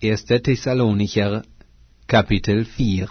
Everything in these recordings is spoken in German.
1. Thessalonicher, Kapitel 4.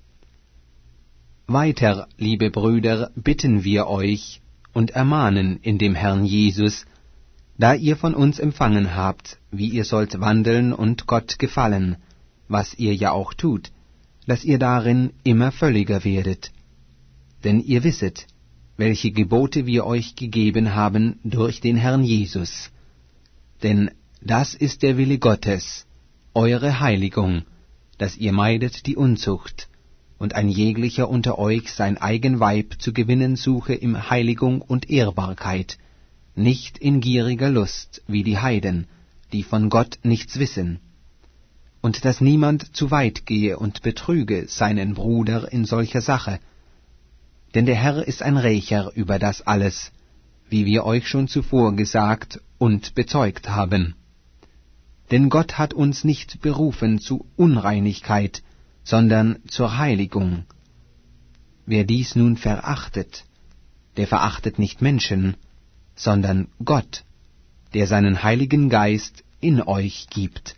Weiter, liebe Brüder, bitten wir euch und ermahnen in dem Herrn Jesus, da ihr von uns empfangen habt, wie ihr sollt wandeln und Gott gefallen, was ihr ja auch tut, dass ihr darin immer völliger werdet. Denn ihr wisset, welche Gebote wir euch gegeben haben durch den Herrn Jesus. Denn das ist der Wille Gottes, eure Heiligung, dass ihr meidet die Unzucht, und ein jeglicher unter euch sein eigen Weib zu gewinnen suche in Heiligung und Ehrbarkeit, nicht in gieriger Lust wie die Heiden, die von Gott nichts wissen. Und dass niemand zu weit gehe und betrüge seinen Bruder in solcher Sache. Denn der Herr ist ein Rächer über das alles, wie wir euch schon zuvor gesagt und bezeugt haben. Denn Gott hat uns nicht berufen zu Unreinigkeit, sondern zur Heiligung. Wer dies nun verachtet, der verachtet nicht Menschen, sondern Gott, der seinen Heiligen Geist in euch gibt.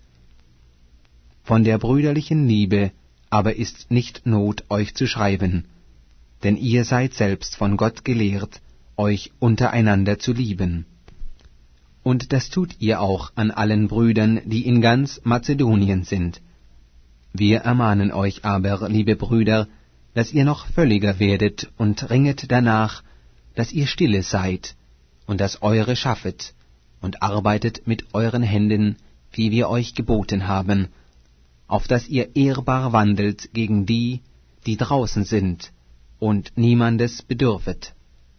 Von der brüderlichen Liebe aber ist nicht Not, euch zu schreiben, denn ihr seid selbst von Gott gelehrt, euch untereinander zu lieben. Und das tut ihr auch an allen Brüdern, die in ganz Mazedonien sind. Wir ermahnen euch aber, liebe Brüder, dass ihr noch völliger werdet und ringet danach, dass ihr stille seid und das Eure schaffet und arbeitet mit euren Händen, wie wir euch geboten haben, auf dass ihr ehrbar wandelt gegen die, die draußen sind, und niemandes bedürfet.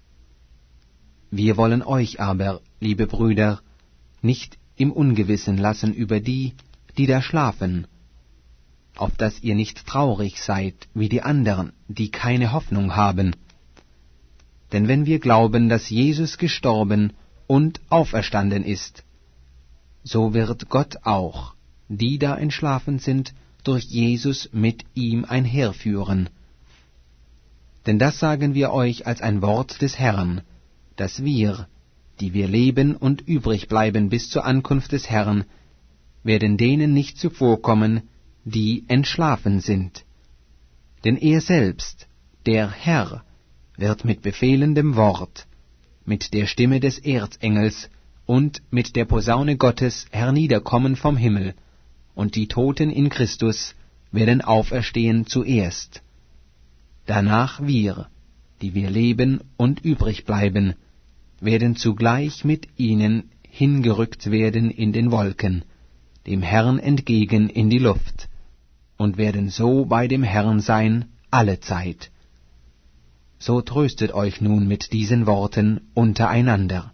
Wir wollen euch aber, liebe Brüder, nicht im Ungewissen lassen über die, die da schlafen, auf dass ihr nicht traurig seid wie die anderen, die keine Hoffnung haben. Denn wenn wir glauben, dass Jesus gestorben und auferstanden ist, so wird Gott auch die da entschlafen sind, durch Jesus mit ihm einherführen. Denn das sagen wir euch als ein Wort des Herrn, dass wir, die wir leben und übrig bleiben bis zur Ankunft des Herrn, werden denen nicht zuvorkommen, die entschlafen sind. Denn er selbst, der Herr, wird mit befehlendem Wort, mit der Stimme des Erzengels und mit der Posaune Gottes herniederkommen vom Himmel, und die Toten in Christus werden auferstehen zuerst. Danach wir, die wir leben und übrig bleiben, werden zugleich mit ihnen hingerückt werden in den Wolken, dem Herrn entgegen in die Luft, und werden so bei dem Herrn sein alle Zeit. So tröstet euch nun mit diesen Worten untereinander.